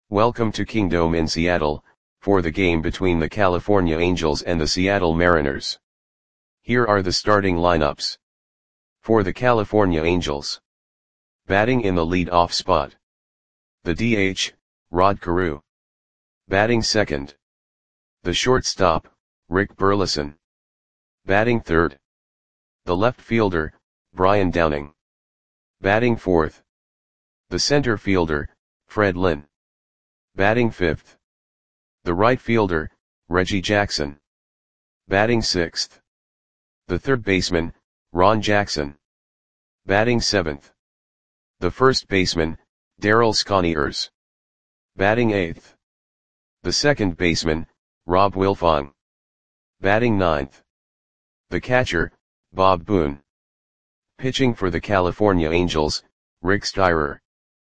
Welcome to Kingdome in Seattle, for the game between the California Angels and the Seattle Mariners. Here are the starting lineups. For the California Angels. Batting in the lead-off spot. The DH, Rod Carew. Batting second. The shortstop, Rick Burleson. Batting third. The left fielder, Brian Downing. Batting fourth. The center fielder, Fred Lynn. Batting fifth. The right fielder, Reggie Jackson. Batting sixth. The third baseman, Ron Jackson. Batting seventh. The first baseman, Darryl Sconiers. Batting eighth. The second baseman, Rob Wilfong. Batting ninth. The catcher, Bob Boone. Pitching for the California Angels, Rick Steyer.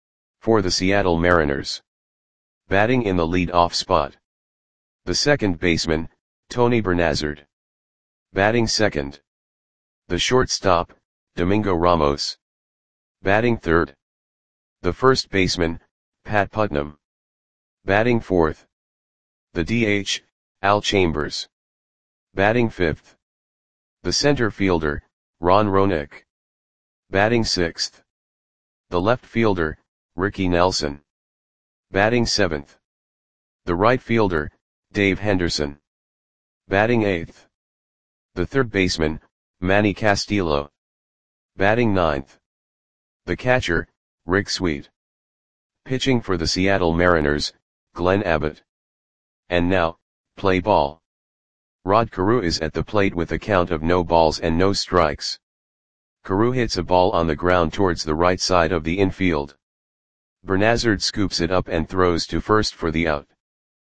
For the Seattle Mariners. Batting in the lead-off spot. The second baseman, Tony Bernazard. Batting second. The shortstop, Domingo Ramos. Batting third. The first baseman, Pat Putnam. Batting fourth. The DH, Al Chambers. Batting fifth. The center fielder, Ron Roenick. Batting sixth. The left fielder, Ricky Nelson. Batting seventh. The right fielder, Dave Henderson. Batting eighth. The third baseman, Manny Castillo. Batting ninth. The catcher, Rick Sweet. Pitching for the Seattle Mariners, Glenn Abbott. And now, play ball. Rod Carew is at the plate with a count of no balls and no strikes. Carew hits a ball on the ground towards the right side of the infield. Bernazard scoops it up and throws to first for the out.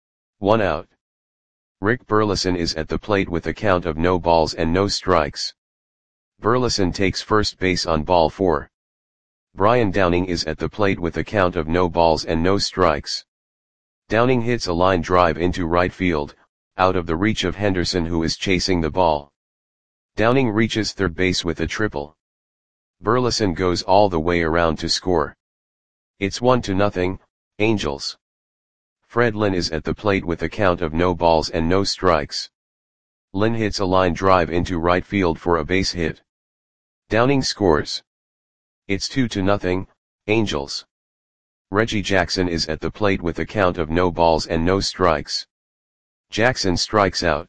1 out. Rick Burleson is at the plate with a count of no balls and no strikes. Burleson takes first base on ball 4. Brian Downing is at the plate with a count of no balls and no strikes. Downing hits a line drive into right field, out of the reach of Henderson, who is chasing the ball. Downing reaches third base with a triple. Burleson goes all the way around to score. It's 1-0, Angels. Fred Lynn is at the plate with a count of no balls and no strikes. Lynn hits a line drive into right field for a base hit. Downing scores. It's 2-0, Angels. Reggie Jackson is at the plate with a count of no balls and no strikes. Jackson strikes out.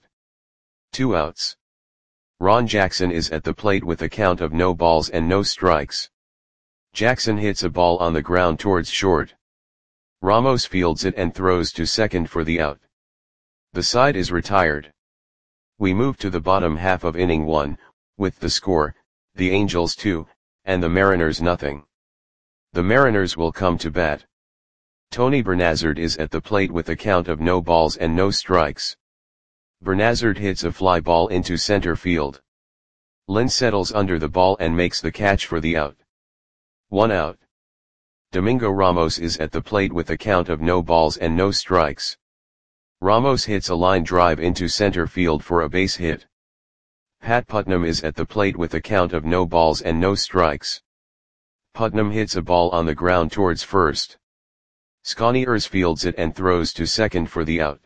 2 outs. Ron Jackson is at the plate with a count of no balls and no strikes. Jackson hits a ball on the ground towards short. Ramos fields it and throws to second for the out. The side is retired. We move to the bottom half of inning 1, with the score, the Angels 2, and the Mariners 0. The Mariners will come to bat. Tony Bernazard is at the plate with a count of no balls and no strikes. Bernazard hits a fly ball into center field. Lynn settles under the ball and makes the catch for the out. 1 out. Domingo Ramos is at the plate with a count of no balls and no strikes. Ramos hits a line drive into center field for a base hit. Pat Putnam is at the plate with a count of no balls and no strikes. Putnam hits a ball on the ground towards first. Sconiers fields it and throws to second for the out.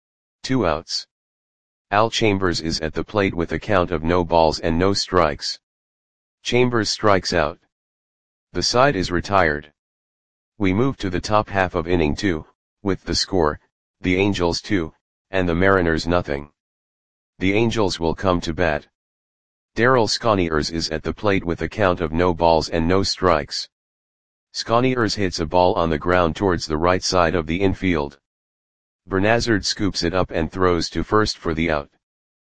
2 outs. Al Chambers is at the plate with a count of no balls and no strikes. Chambers strikes out. The side is retired. We move to the top half of inning 2, with the score, the Angels 2, and the Mariners 0. The Angels will come to bat. Darryl Sconiers is at the plate with a count of no balls and no strikes. Sconiers hits a ball on the ground towards the right side of the infield. Bernazard scoops it up and throws to first for the out.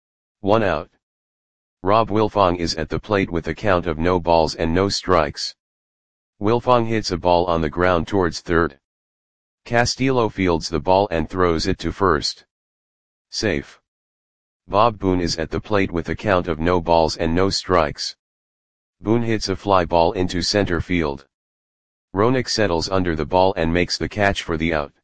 1 out. Rob Wilfong is at the plate with a count of no balls and no strikes. Wilfong hits a ball on the ground towards third. Castillo fields the ball and throws it to first. Safe. Bob Boone is at the plate with a count of no balls and no strikes. Boone hits a fly ball into center field. Roenick settles under the ball and makes the catch for the out.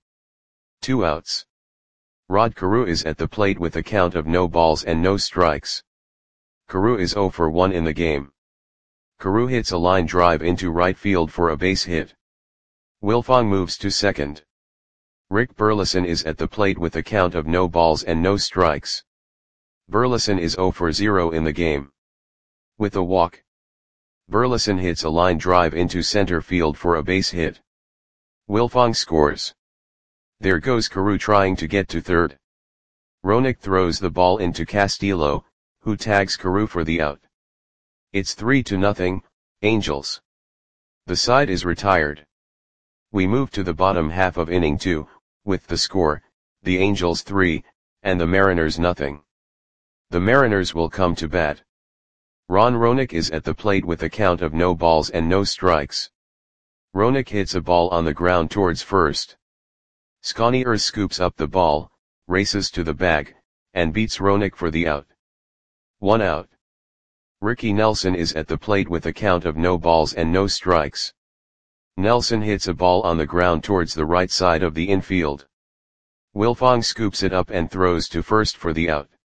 2 outs. Rod Carew is at the plate with a count of no balls and no strikes. Carew is 0 for 1 in the game. Carew hits a line drive into right field for a base hit. Wilfong moves to second. Rick Burleson is at the plate with a count of no balls and no strikes. Burleson is 0 for 0 in the game. With a walk, Burleson hits a line drive into center field for a base hit. Wilfong scores. There goes Carew trying to get to third. Roenick throws the ball into Castillo, who tags Carew for the out. It's 3-0, Angels. The side is retired. We move to the bottom half of inning 2, with the score, the Angels 3, and the Mariners nothing. The Mariners will come to bat. Ron Roenick is at the plate with a count of no balls and no strikes. Roenick hits a ball on the ground towards first. Sconiers scoops up the ball, races to the bag, and beats Roenick for the out. 1 out. Ricky Nelson is at the plate with a count of no balls and no strikes. Nelson hits a ball on the ground towards the right side of the infield. Wilfong scoops it up and throws to first for the out.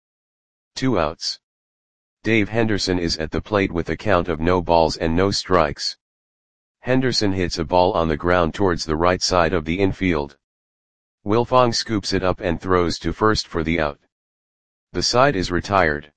2 outs. Dave Henderson is at the plate with a count of no balls and no strikes. Henderson hits a ball on the ground towards the right side of the infield. Wilfong scoops it up and throws to first for the out. The side is retired.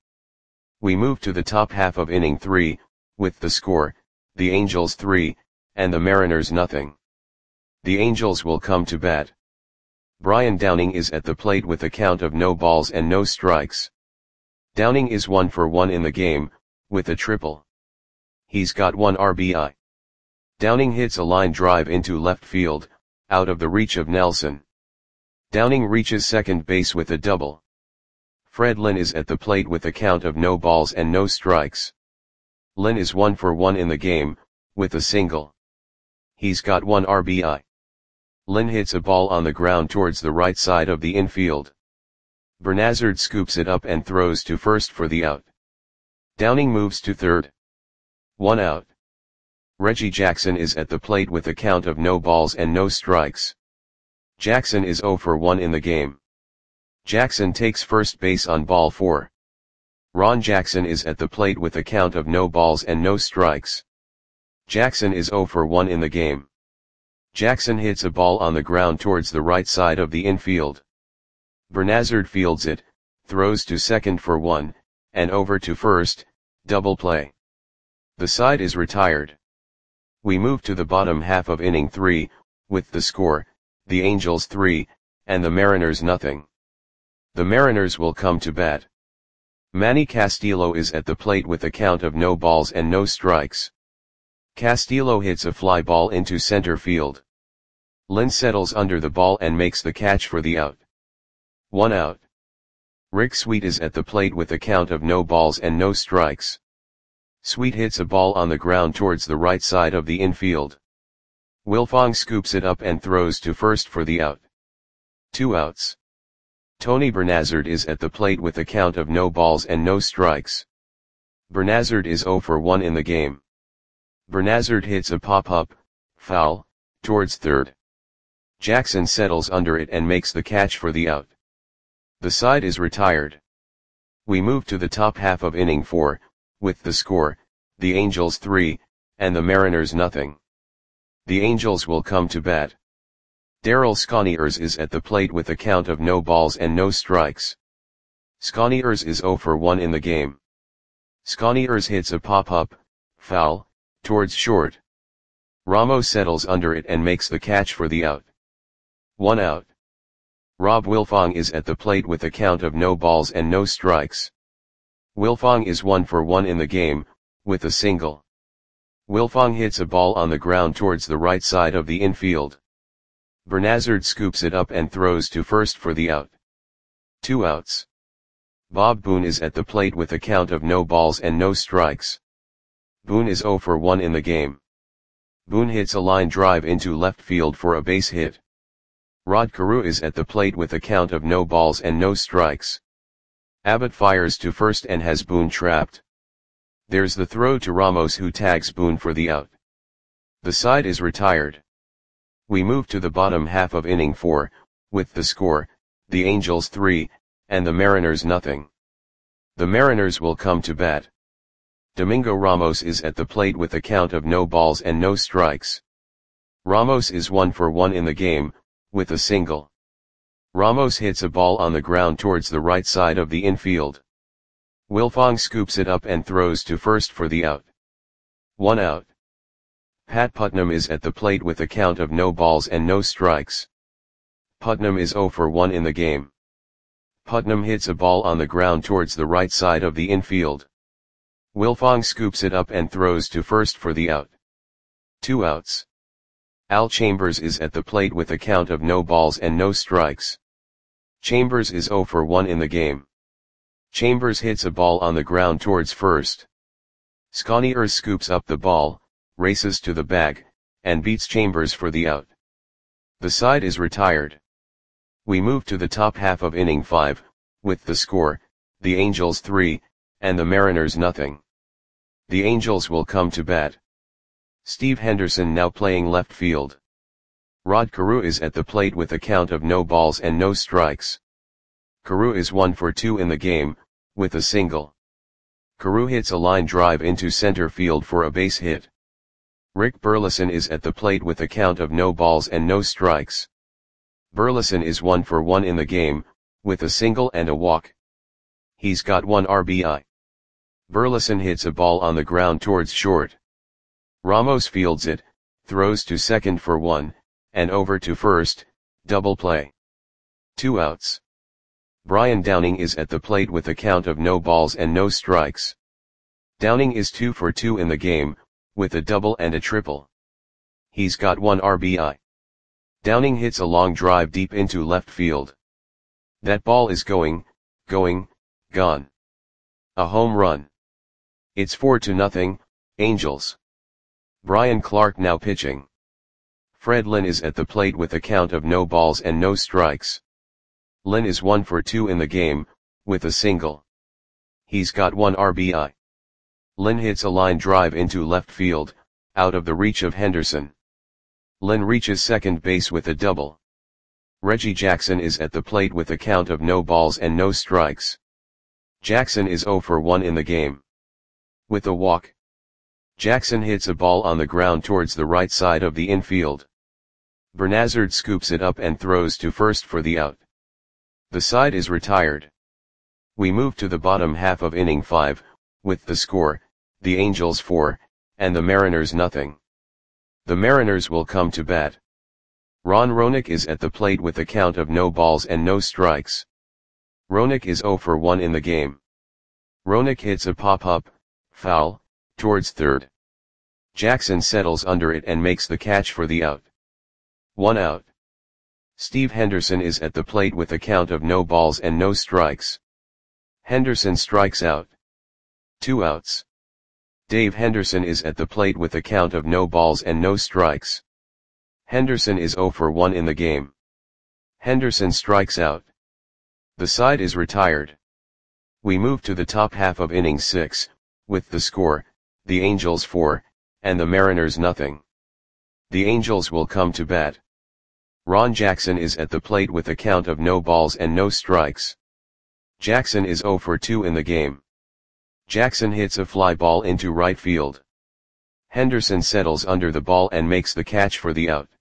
We move to the top half of inning 3, with the score, the Angels 3, and the Mariners nothing. The Angels will come to bat. Brian Downing is at the plate with a count of no balls and no strikes. Downing is 1 for 1 in the game, with a triple. He's got 1 RBI. Downing hits a line drive into left field, out of the reach of Nelson. Downing reaches second base with a double. Fred Lynn is at the plate with a count of no balls and no strikes. Lynn is 1 for 1 in the game, with a single. He's got 1 RBI. Lynn hits a ball on the ground towards the right side of the infield. Bernazard scoops it up and throws to first for the out. Downing moves to third. 1 out. Reggie Jackson is at the plate with a count of no balls and no strikes. Jackson is 0 for 1 in the game. Jackson takes first base on ball 4. Ron Jackson is at the plate with a count of no balls and no strikes. Jackson is 0 for 1 in the game. Jackson hits a ball on the ground towards the right side of the infield. Bernazard fields it, throws to second for 1, and over to first, double play. The side is retired. We move to the bottom half of inning 3, with the score, the Angels 3, and the Mariners nothing. The Mariners will come to bat. Manny Castillo is at the plate with a count of no balls and no strikes. Castillo hits a fly ball into center field. Lynn settles under the ball and makes the catch for the out. 1 out. Rick Sweet is at the plate with a count of no balls and no strikes. Sweet hits a ball on the ground towards the right side of the infield. Wilfong scoops it up and throws to first for the out. 2 outs. Tony Bernazard is at the plate with a count of no balls and no strikes. Bernazard is 0 for 1 in the game. Bernazard hits a pop-up, foul, towards third. Jackson settles under it and makes the catch for the out. The side is retired. We move to the top half of inning 4, with the score, the Angels 3, and the Mariners nothing. The Angels will come to bat. Darryl Sconiers is at the plate with a count of no balls and no strikes. Sconiers is 0 for 1 in the game. Sconiers hits a pop-up, foul, towards short. Ramos settles under it and makes the catch for the out. 1 out. Rob Wilfong is at the plate with a count of no balls and no strikes. Wilfong is 1 for 1 in the game, with a single. Wilfong hits a ball on the ground towards the right side of the infield. Bernazard scoops it up and throws to first for the out. 2 outs. Bob Boone is at the plate with a count of no balls and no strikes. Boone is 0 for 1 in the game. Boone hits a line drive into left field for a base hit. Rod Carew is at the plate with a count of no balls and no strikes. Abbott fires to first and has Boone trapped. There's the throw to Ramos, who tags Boone for the out. The side is retired. We move to the bottom half of inning 4, with the score, the Angels 3, and the Mariners nothing. The Mariners will come to bat. Domingo Ramos is at the plate with a count of no balls and no strikes. Ramos is 1 for 1 in the game, with a single. Ramos hits a ball on the ground towards the right side of the infield. Wilfong scoops it up and throws to first for the out. 1 out. Pat Putnam is at the plate with a count of no balls and no strikes. Putnam is 0 for 1 in the game. Putnam hits a ball on the ground towards the right side of the infield. Wilfong scoops it up and throws to first for the out. 2 outs. Al Chambers is at the plate with a count of no balls and no strikes. Chambers is 0 for 1 in the game. Chambers hits a ball on the ground towards first. Sconiers scoops up the ball, races to the bag, and beats Chambers for the out. The side is retired. We move to the top half of inning 5, with the score, the Angels 3, and the Mariners nothing. The Angels will come to bat. Steve Henderson now playing left field. Rod Carew is at the plate with a count of no balls and no strikes. Carew is 1 for 2 in the game, with a single. Carew hits a line drive into center field for a base hit. Rick Burleson is at the plate with a count of no balls and no strikes. Burleson is 1 for 1 in the game, with a single and a walk. He's got 1 RBI. Burleson hits a ball on the ground towards short. Ramos fields it, throws to second for 1, and over to first, double play. 2 outs. Brian Downing is at the plate with a count of no balls and no strikes. Downing is 2 for 2 in the game, with a double and a triple. He's got 1 RBI. Downing hits a long drive deep into left field. That ball is going, gone. A home run. It's 4-0, Angels. Brian Clark now pitching. Fred Lynn is at the plate with a count of no balls and no strikes. Lynn is 1 for 2 in the game, with a single. He's got 1 RBI. Lynn hits a line drive into left field, out of the reach of Henderson. Lynn reaches second base with a double. Reggie Jackson is at the plate with a count of no balls and no strikes. Jackson is 0 for 1 in the game. With a walk. Jackson hits a ball on the ground towards the right side of the infield. Bernazard scoops it up and throws to first for the out. The side is retired. We move to the bottom half of inning 5, with the score, the Angels 4, and the Mariners nothing. The Mariners will come to bat. Ron Roenick is at the plate with a count of no balls and no strikes. Roenick is 0 for 1 in the game. Roenick hits a pop-up, foul, towards third. Jackson settles under it and makes the catch for the out. 1 out. Steve Henderson is at the plate with a count of no balls and no strikes. Henderson strikes out. 2 outs. Dave Henderson is at the plate with a count of no balls and no strikes. Henderson is 0 for 1 in the game. Henderson strikes out. The side is retired. We move to the top half of inning 6, with the score, the Angels 4, and the Mariners nothing. The Angels will come to bat. Ron Jackson is at the plate with a count of no balls and no strikes. Jackson is 0 for 2 in the game. Jackson hits a fly ball into right field. Henderson settles under the ball and makes the catch for the out.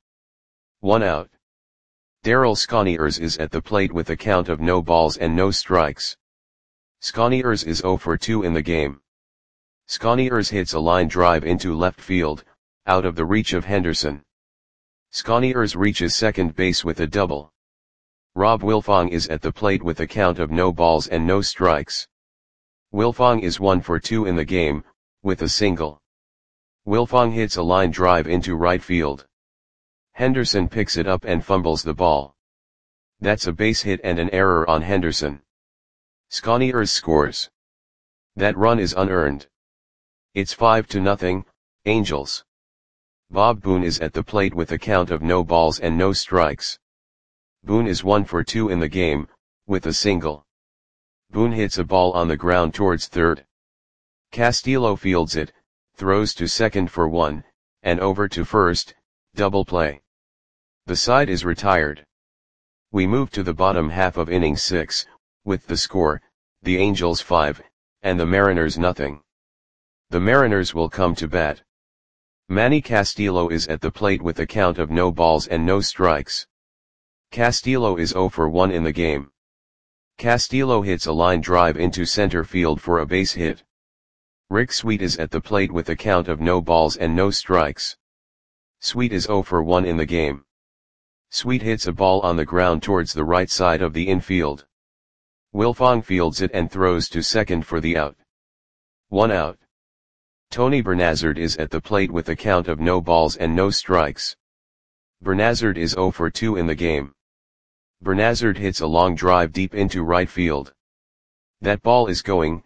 1 out. Darryl Sconiers is at the plate with a count of no balls and no strikes. Sconiers is 0 for 2 in the game. Sconiers hits a line drive into left field, out of the reach of Henderson. Sconiers reaches second base with a double. Rob Wilfong is at the plate with a count of no balls and no strikes. Wilfong is 1 for 2 in the game, with a single. Wilfong hits a line drive into right field. Henderson picks it up and fumbles the ball. That's a base hit and an error on Henderson. Sconiers scores. That run is unearned. It's 5-0, Angels. Bob Boone is at the plate with a count of no balls and no strikes. Boone is 1 for 2 in the game, with a single. Boone hits a ball on the ground towards third. Castillo fields it, throws to second for 1, and over to first, double play. The side is retired. We move to the bottom half of inning 6, with the score, the Angels 5, and the Mariners nothing. The Mariners will come to bat. Manny Castillo is at the plate with a count of no balls and no strikes. Castillo is 0 for 1 in the game. Castillo hits a line drive into center field for a base hit. Rick Sweet is at the plate with a count of no balls and no strikes. Sweet is 0 for 1 in the game. Sweet hits a ball on the ground towards the right side of the infield. Wilfong fields it and throws to second for the out. 1 out. Tony Bernazard is at the plate with a count of no balls and no strikes. Bernazard is 0 for 2 in the game. Bernazard hits a long drive deep into right field. That ball is gone.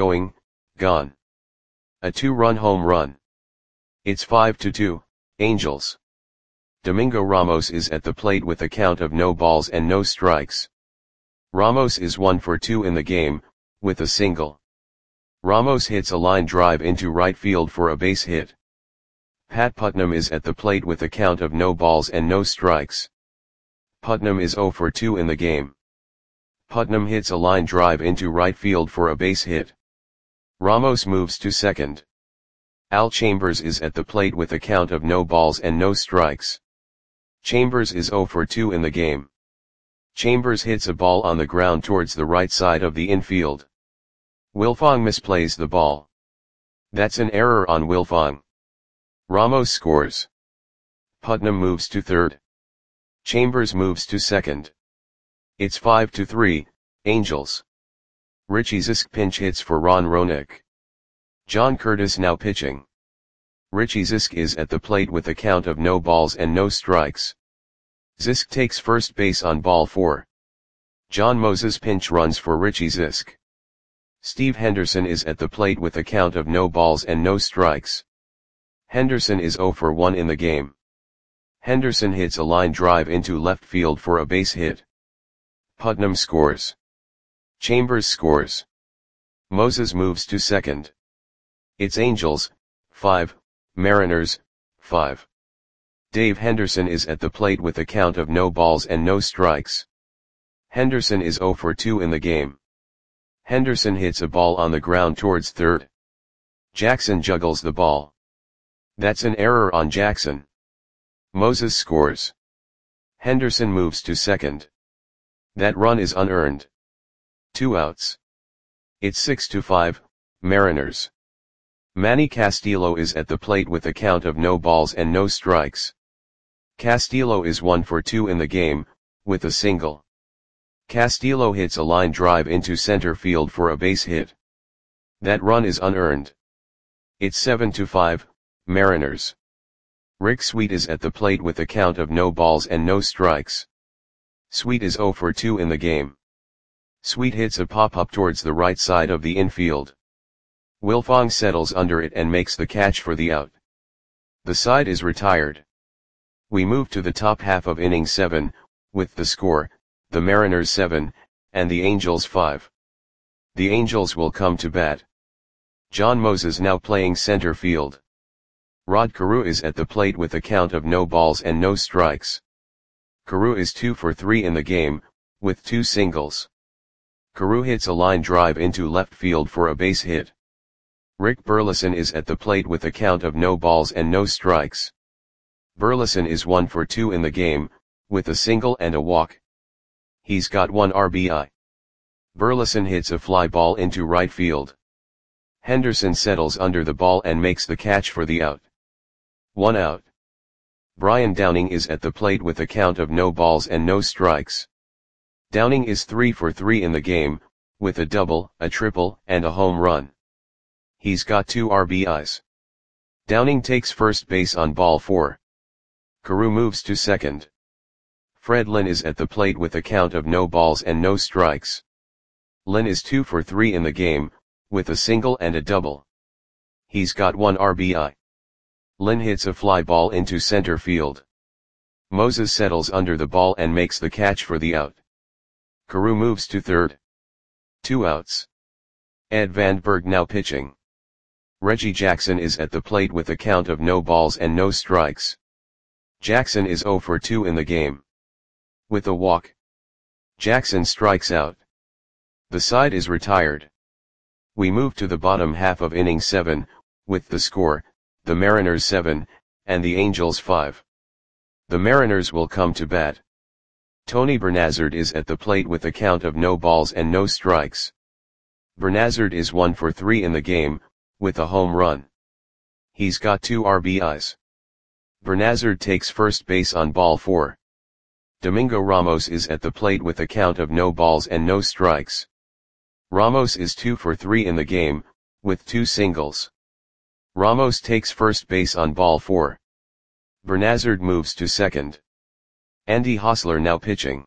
A 2-run home run. It's 5-2, Angels. Domingo Ramos is at the plate with a count of no balls and no strikes. Ramos is 1 for 2 in the game, with a single. Ramos hits a line drive into right field for a base hit. Pat Putnam is at the plate with a count of no balls and no strikes. Putnam is 0 for 2 in the game. Putnam hits a line drive into right field for a base hit. Ramos moves to second. Al Chambers is at the plate with a count of no balls and no strikes. Chambers is 0 for 2 in the game. Chambers hits a ball on the ground towards the right side of the infield. Wilfong misplays the ball. That's an error on Wilfong. Ramos scores. Putnam moves to third. Chambers moves to second. It's 5-3, Angels. Richie Zisk pinch hits for Ron Roenick. John Curtis now pitching. Richie Zisk is at the plate with a count of no balls and no strikes. Zisk takes first base on ball 4. John Moses pinch runs for Richie Zisk. Steve Henderson is at the plate with a count of no balls and no strikes. Henderson is 0 for 1 in the game. Henderson hits a line drive into left field for a base hit. Putnam scores. Chambers scores. Moses moves to second. It's Angels, 5, Mariners, 5. Dave Henderson is at the plate with a count of no balls and no strikes. Henderson is 0 for 2 in the game. Henderson hits a ball on the ground towards third. Jackson juggles the ball. That's an error on Jackson. Moses scores. Henderson moves to second. That run is unearned. 2 outs. It's 6-5, Mariners. Manny Castillo is at the plate with a count of no balls and no strikes. Castillo is 1 for 2 in the game, with a single. Castillo hits a line drive into center field for a base hit. That run is unearned. It's 7-5, Mariners. Rick Sweet is at the plate with a count of no balls and no strikes. Sweet is 0 for 2 in the game. Sweet hits a pop-up towards the right side of the infield. Wilfong settles under it and makes the catch for the out. The side is retired. We move to the top half of inning 7, with the score, the Mariners 7, and the Angels 5. The Angels will come to bat. John Moses now playing center field. Rod Carew is at the plate with a count of no balls and no strikes. Carew is 2 for 3 in the game, with 2 singles. Carew hits a line drive into left field for a base hit. Rick Burleson is at the plate with a count of no balls and no strikes. Burleson is 1 for 2 in the game, with a single and a walk. He's got 1 RBI. Burleson hits a fly ball into right field. Henderson settles under the ball and makes the catch for the out. 1 out. Brian Downing is at the plate with a count of no balls and no strikes. Downing is 3 for 3 in the game, with a double, a triple, and a home run. He's got 2 RBIs. Downing takes first base on ball 4. Carew moves to second. Fred Lynn is at the plate with a count of no balls and no strikes. Lynn is 2 for 3 in the game, with a single and a double. He's got 1 RBI. Lynn hits a fly ball into center field. Moses settles under the ball and makes the catch for the out. Carew moves to third. 2 outs. Ed Vandenberg now pitching. Reggie Jackson is at the plate with a count of no balls and no strikes. Jackson is 0 for 2 in the game. With a walk. Jackson strikes out. The side is retired. We move to the bottom half of inning 7, with the score, the Mariners 7, and the Angels 5. The Mariners will come to bat. Tony Bernazard is at the plate with a count of no balls and no strikes. Bernazard is 1 for 3 in the game, with a home run. He's got 2 RBIs. Bernazard takes first base on ball 4. Domingo Ramos is at the plate with a count of no balls and no strikes. Ramos is 2 for 3 in the game, with 2 singles. Ramos takes first base on ball 4. Bernazard moves to second. Andy Hosler now pitching.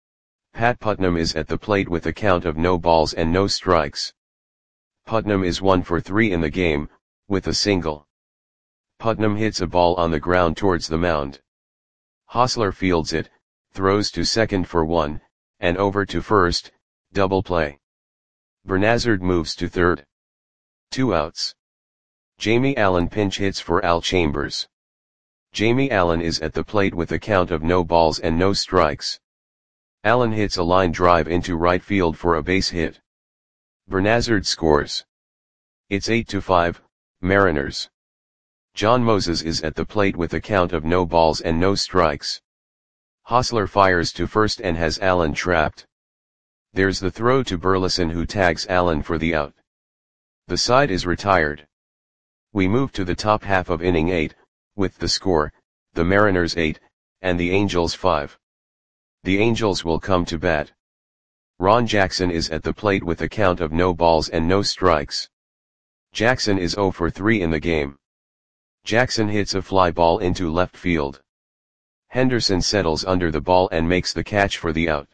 Pat Putnam is at the plate with a count of no balls and no strikes. Putnam is 1 for 3 in the game, with a single. Putnam hits a ball on the ground towards the mound. Hosler fields it, throws to second for 1, and over to first, double play. Bernazard moves to third. 2 outs. Jamie Allen pinch hits for Al Chambers. Jamie Allen is at the plate with a count of no balls and no strikes. Allen hits a line drive into right field for a base hit. Bernazard scores. It's 8-5, Mariners. John Moses is at the plate with a count of no balls and no strikes. Hosler fires to first and has Allen trapped. There's the throw to Burleson, who tags Allen for the out. The side is retired. We move to the top half of inning 8, with the score, the Mariners 8, and the Angels 5. The Angels will come to bat. Ron Jackson is at the plate with a count of no balls and no strikes. Jackson is 0 for 3 in the game. Jackson hits a fly ball into left field. Henderson settles under the ball and makes the catch for the out.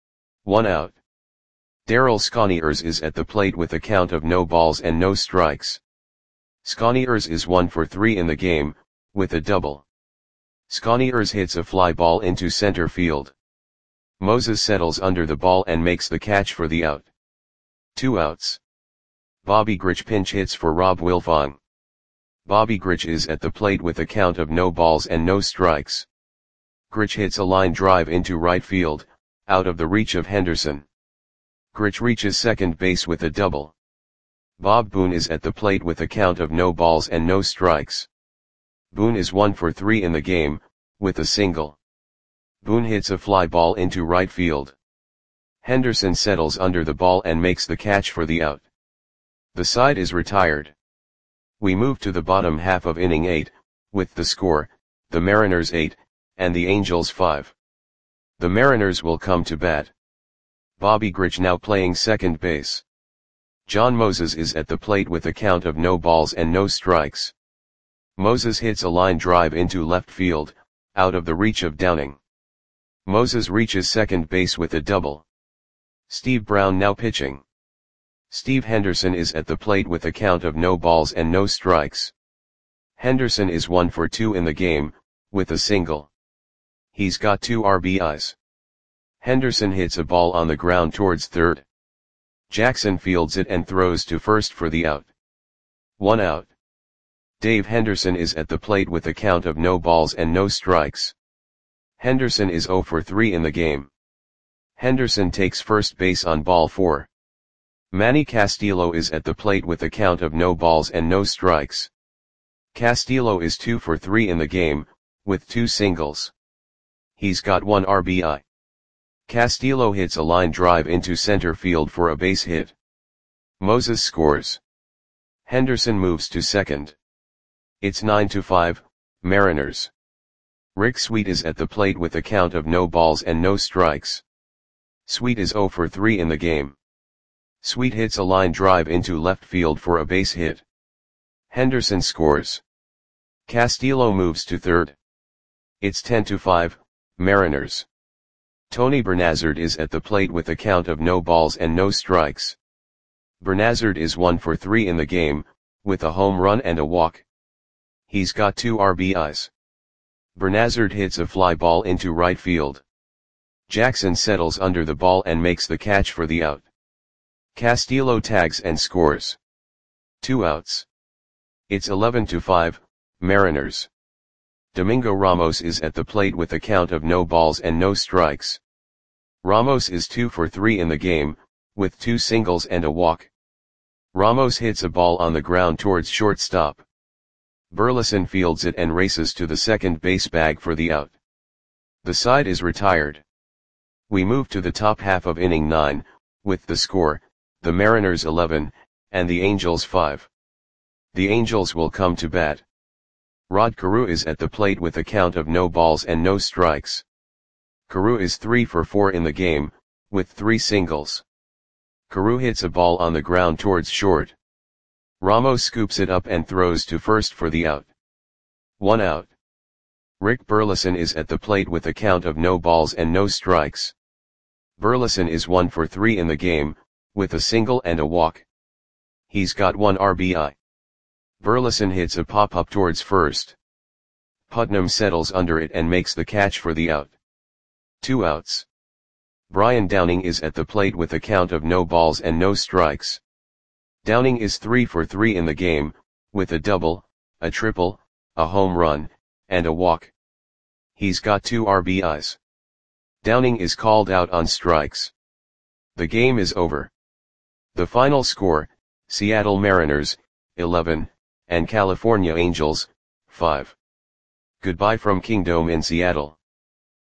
1 out. Darryl Sconiers is at the plate with a count of no balls and no strikes. Sconiers is 1 for 3 in the game, with a double. Sconiers hits a fly ball into center field. Moses settles under the ball and makes the catch for the out. 2 outs. Bobby Grich pinch hits for Rob Wilfong. Bobby Grich is at the plate with a count of no balls and no strikes. Grich hits a line drive into right field, out of the reach of Henderson. Grich reaches second base with a double. Bob Boone is at the plate with a count of no balls and no strikes. Boone is 1 for 3 in the game, with a single. Boone hits a fly ball into right field. Henderson settles under the ball and makes the catch for the out. The side is retired. We move to the bottom half of inning 8, with the score, the Mariners 8, and the Angels 5. The Mariners will come to bat. Bobby Grich now playing second base. John Moses is at the plate with a count of no balls and no strikes. Moses hits a line drive into left field, out of the reach of Downing. Moses reaches second base with a double. Steve Brown now pitching. Steve Henderson is at the plate with a count of no balls and no strikes. Henderson is 1 for 2 in the game, with a single. He's got 2 RBIs. Henderson hits a ball on the ground towards third. Jackson fields it and throws to first for the out. 1 out. Dave Henderson is at the plate with a count of no balls and no strikes. Henderson is 0 for 3 in the game. Henderson takes first base on ball 4. Manny Castillo is at the plate with a count of no balls and no strikes. Castillo is 2 for 3 in the game, with 2 singles. He's got 1 RBI. Castillo hits a line drive into center field for a base hit. Moses scores. Henderson moves to second. It's 9-5, Mariners. Rick Sweet is at the plate with a count of no balls and no strikes. Sweet is 0 for 3 in the game. Sweet hits a line drive into left field for a base hit. Henderson scores. Castillo moves to third. It's 10-5, Mariners. Tony Bernazard is at the plate with a count of no balls and no strikes. Bernazard is 1 for 3 in the game, with a home run and a walk. He's got 2 RBIs. Bernazard hits a fly ball into right field. Jackson settles under the ball and makes the catch for the out. Castillo tags and scores. 2 outs. It's 11-5, Mariners. Domingo Ramos is at the plate with a count of no balls and no strikes. Ramos is 2 for 3 in the game, with 2 singles and a walk. Ramos hits a ball on the ground towards shortstop. Burleson fields it and races to the second base bag for the out. The side is retired. We move to the top half of inning 9, with the score, the Mariners 11, and the Angels 5. The Angels will come to bat. Rod Carew is at the plate with a count of no balls and no strikes. Carew is 3 for 4 in the game, with 3 singles. Carew hits a ball on the ground towards short. Ramos scoops it up and throws to first for the out. 1 out. Rick Burleson is at the plate with a count of no balls and no strikes. Burleson is 1 for 3 in the game, with a single and a walk. He's got 1 RBI. Burleson hits a pop-up towards first. Putnam settles under it and makes the catch for the out. 2 outs. Brian Downing is at the plate with a count of no balls and no strikes. Downing is 3 for 3 in the game, with a double, a triple, a home run, and a walk. He's got 2 RBIs. Downing is called out on strikes. The game is over. The final score, Seattle Mariners, 11, and California Angels, 5. Goodbye from Kingdome in Seattle.